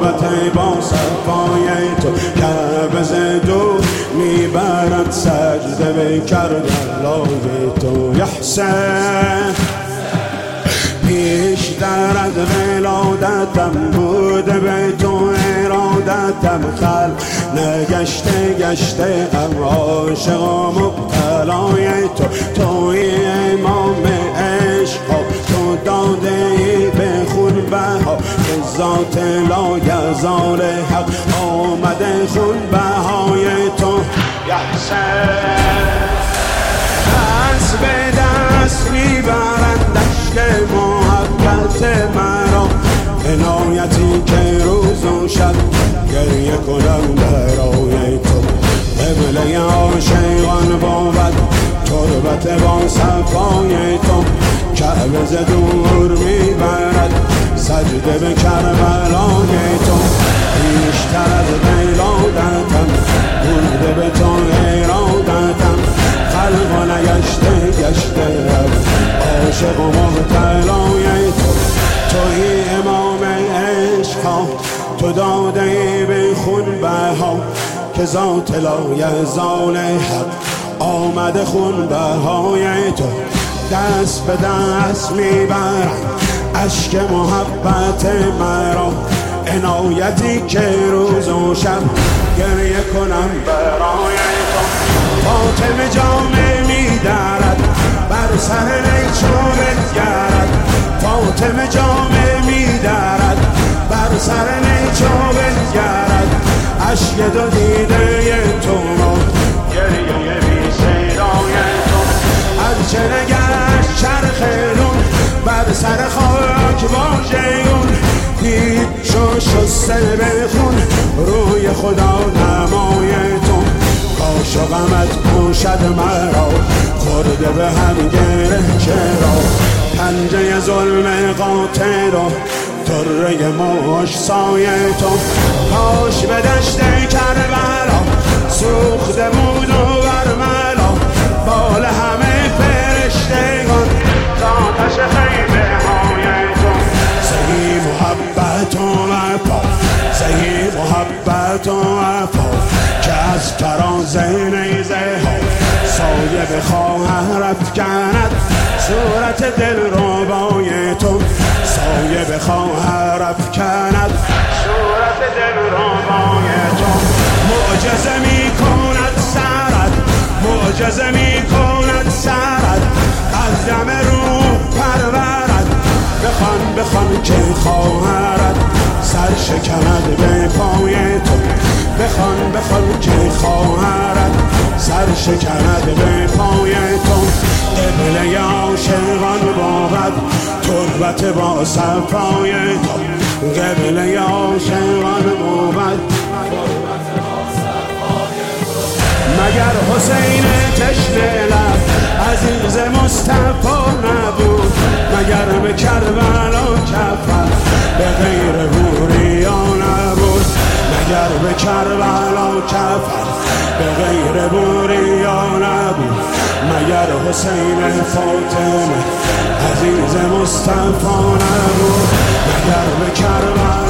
تربت با صفای تو کعبه ز دور میبرد سجده به کربلای تو. یا حسین پیشتر از ولادتم بود به تو ارادتم، خل نگشته گشته ام عاشق و مبتلای تو. توی امام عشق ها، تو داده ای به خون بها، که ذات لایزال حق آمده خون بهای تو. یا حسین دست به دست میبرند دشت محبت مرا، عنایتی که روز و شب گریه کنم برای تو. قبله عاشقان بود تربت با صفای تو، کعبه ز دور میبرد سجده به کربلای تو. بیشتر از ولادتم بوده به تو ارادتم، خلق و نگشته گشته عاشق و مبتلای تو. توی امام عشق ها، تو داده ای به خون بها، که ذات لایزال حق آمده خون بهای تو. دست به دست میبرم اشک محبت مرا، عنایتی که روز و شب گریه کنم برای تو. فاطمه جامه میدارد بر سر نیچو بنگرد، فاطمه جامه میدارد بر سر نیچو بنگرد، اشک دو دیده تو را گریه بی صدای تو. از چه نگشت چرخلون بر سر خاک واژگون، دید شسته به خون روی خدا نمای تو. عاشقمت پوشد مرا خورده به هم گره چرا، پنجه ظلم قاطع را طره ماش سایه تو. کاش به دشت کربلا سوخته بود و برملا، بال همه فرشتگان آتش خیمه های تو. زهی محبت و وفا، زهی محبت و وفا، که از فراز نیزه ها سایه به خواهر افکند صورت دل ربای تو. سایه به خواهر افکند صورت دل ربای تو. معجزه می کند سرت، معجزه می کند سرت، از دم روح پرورد. بخوان بخوان که خواهرت سر شکند به پای تو. بخوان بخوان که خواهرت سر شکند به پای تو. قبله عاشقان بود تربت با صفای تو. قبله عاشقان بود مگر حسین تشنه لب عزیز مصطفی نبود، مگر به کربلا کفر به غیر بوریا نبود، مگر به کربلا کفر به غیر بوریا نبود، مگر حسین فاطمه عزیز مصطفی نبود، مگر به کربلا